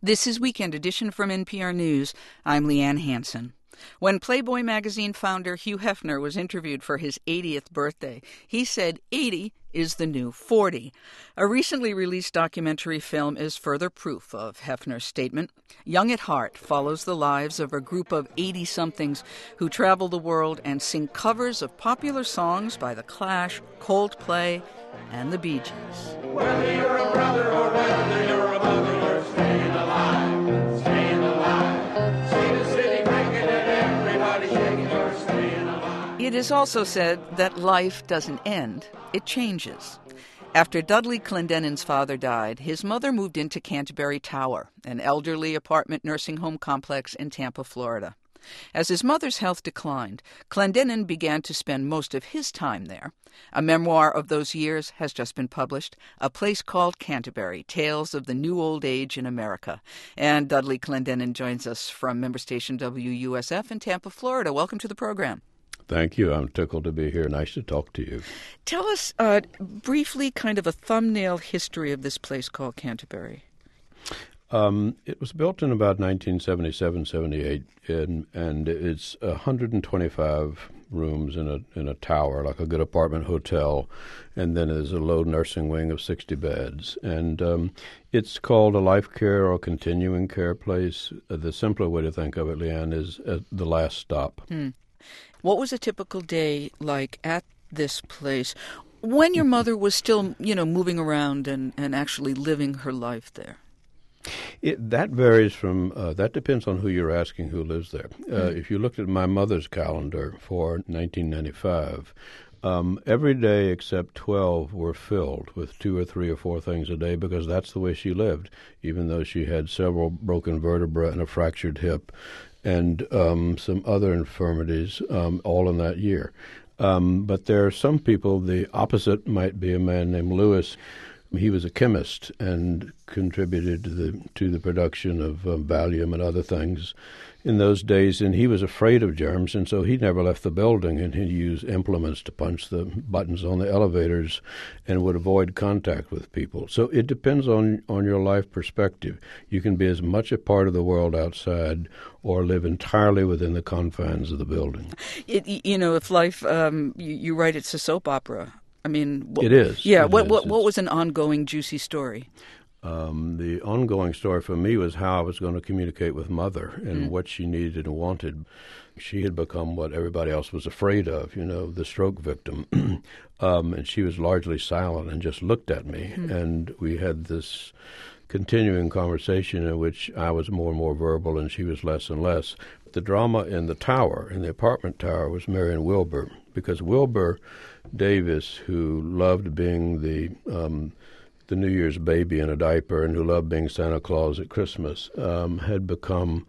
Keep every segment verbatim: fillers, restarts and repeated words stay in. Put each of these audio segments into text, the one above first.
This is Weekend Edition from N P R News. I'm Leanne Hansen. When Playboy magazine founder Hugh Hefner was interviewed for his eightieth birthday, he said eighty is the new forty. A recently released documentary film is further proof of Hefner's statement. Young at Heart follows the lives of a group of eighty-somethings who travel the world and sing covers of popular songs by The Clash, Coldplay, and the Bee Gees. Whether you're a brother or whether you're a mother, you're staying alive, staying alive. See the city breaking and everybody shaking, you're staying alive. It is also said that life doesn't end, it changes. After Dudley Clendenin's father died, his mother moved into Canterbury Tower, an elderly apartment nursing home complex in Tampa, Florida. As his mother's health declined, Clendenin began to spend most of his time there. A memoir of those years has just been published, A Place Called Canterbury, Tales of the New Old Age in America. And Dudley Clendenin joins us from member station W U S F in Tampa, Florida. Welcome to the program. Thank you. I'm tickled to be here. Nice to talk to you. Tell us uh, briefly kind of a thumbnail history of this place called Canterbury. Um, it was built in about nineteen seventy-seven, seventy-eight, and, and it's one hundred twenty-five rooms in a in a tower, like a good apartment hotel, and then there's a low nursing wing of sixty beds. And um, it's called a life care or continuing care place. Uh, the simpler way to think of it, Leanne, is uh, the last stop. Hmm. What was a typical day like at this place when your mother was still, you know, moving around and, and actually living her life there? It, that varies from, uh, that depends on who you're asking who lives there. Uh, mm-hmm. If you looked at my mother's calendar for nineteen ninety-five, um, every day except twelve were filled with two or three or four things a day because that's the way she lived, even though she had several broken vertebrae and a fractured hip and um, some other infirmities um, all in that year. Um, but there are some people, the opposite might be a man named Lewis. He was a chemist and contributed to the to the production of um, Valium and other things in those days, and he was afraid of germs, and so he never left the building, and he used implements to punch the buttons on the elevators and would avoid contact with people. So it depends on, on your life perspective. You can be as much a part of the world outside or live entirely within the confines of the building. It, you know, if life, um, you, you write it's a soap opera. I mean, what, it is. Yeah. It what is. what what was an ongoing juicy story? Um, the ongoing story for me was how I was going to communicate with Mother and mm. what she needed and wanted. She had become what everybody else was afraid of, you know, the stroke victim, um, and she was largely silent and just looked at me. Mm. And we had this continuing conversation in which I was more and more verbal and she was less and less. The drama in the tower, in the apartment tower, was Marion Wilbur, because Wilbur Davis, who loved being the um, the New Year's baby in a diaper and who loved being Santa Claus at Christmas, um, had become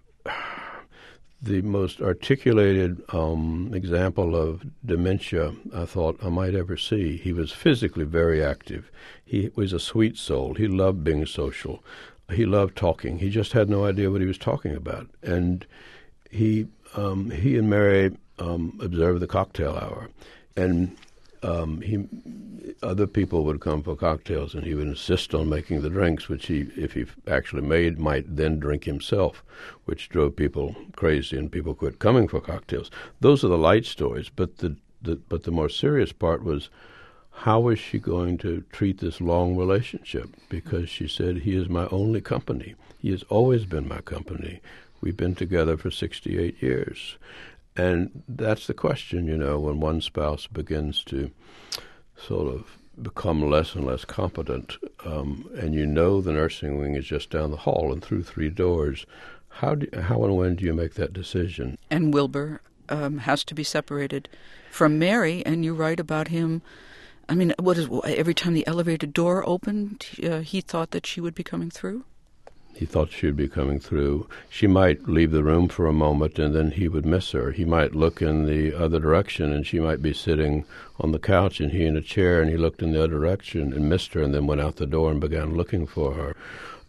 the most articulated um, example of dementia I thought I might ever see. He was physically very active. He was a sweet soul. He loved being social. He loved talking. He just had no idea what he was talking about. And he um, he and Mary um, observed the cocktail hour. And um, he, other people would come for cocktails, and he would insist on making the drinks, which he, if he actually made, might then drink himself, which drove people crazy, and people quit coming for cocktails. Those are the light stories, but the, the but the more serious part was, how is she going to treat this long relationship? Because she said, he is my only company. He has always been my company. We've been together for sixty-eight years. And that's the question, you know, when one spouse begins to sort of become less and less competent, um, and you know the nursing wing is just down the hall and through three doors, how do, how and when do you make that decision? And Wilbur um, has to be separated from Mary, and you write about him. I mean, what is every time the elevator door opened, uh, he thought that she would be coming through? He thought she would be coming through. She might leave the room for a moment, and then he would miss her. He might look in the other direction, and she might be sitting on the couch, and he in a chair, and he looked in the other direction and missed her, and then went out the door and began looking for her.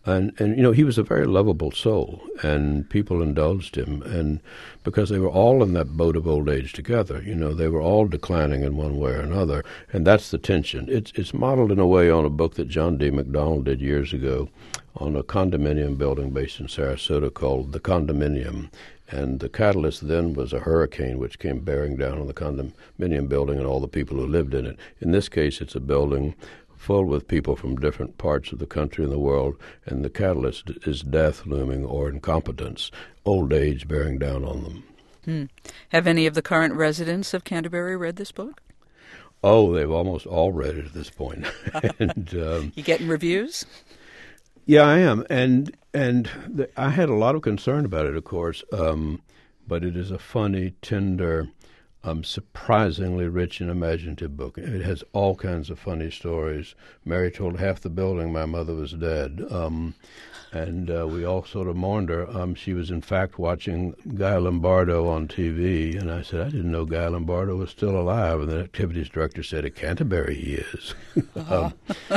And, and, you know, he was a very lovable soul, and people indulged him. And because they were all in that boat of old age together, you know, they were all declining in one way or another. And that's the tension. It's, it's modeled in a way on a book that John D. McDonald did years ago on a condominium building based in Sarasota called The Condominium. And the catalyst then was a hurricane which came bearing down on the condominium building and all the people who lived in it. In this case, it's a building full with people from different parts of the country and the world, and the catalyst is death looming or incompetence, old age bearing down on them. Hmm. Have any of the current residents of Canterbury read this book? Oh, they've almost all read it at this point. and um, You getting reviews? Yeah, I am, and and the, I had a lot of concern about it, of course, um, but it is a funny, tender, Um, surprisingly rich and imaginative book. It has all kinds of funny stories. Mary told half the building my mother was dead, um, and uh, we all sort of mourned her. Um, she was, in fact, watching Guy Lombardo on T V, and I said, I didn't know Guy Lombardo was still alive. And the activities director said, at Canterbury he is. um,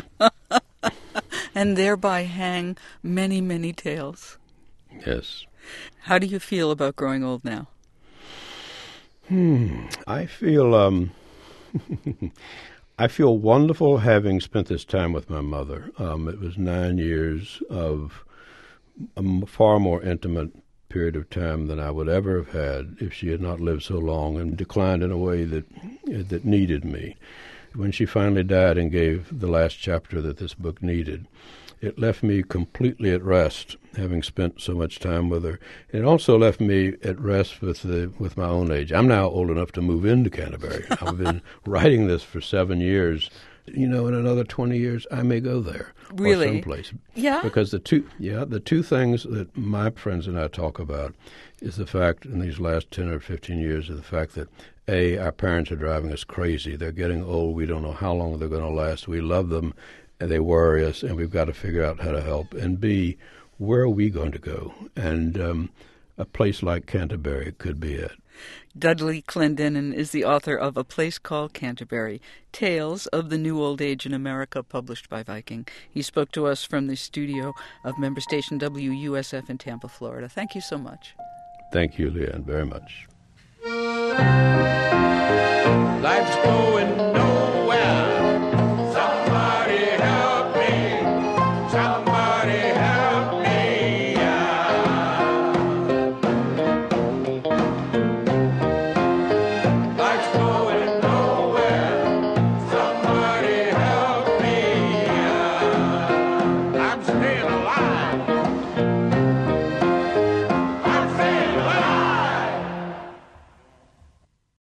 and thereby hang many, many tales. Yes. How do you feel about growing old now? Hmm. I feel um, I feel wonderful having spent this time with my mother. Um, it was nine years of a far more intimate period of time than I would ever have had if she had not lived so long and declined in a way that that needed me. When she finally died and gave the last chapter that this book needed, it left me completely at rest, having spent so much time with her. It also left me at rest with the with my own age. I'm now old enough to move into Canterbury. I've been writing this for seven years. You know, in another twenty years, I may go there. Really? Or someplace. Yeah? Because the two, yeah, the two things that my friends and I talk about is the fact in these last ten or fifteen years of the fact that, A, our parents are driving us crazy. They're getting old. We don't know how long they're going to last. We love them, and they worry us, and we've got to figure out how to help. And B, where are we going to go? And um, a place like Canterbury could be it. Dudley Clendenin is the author of A Place Called Canterbury, Tales of the New Old Age in America, published by Viking. He spoke to us from the studio of member station W U S F in Tampa, Florida. Thank you so much. Thank you, Leanne, very much. Life's going nowhere.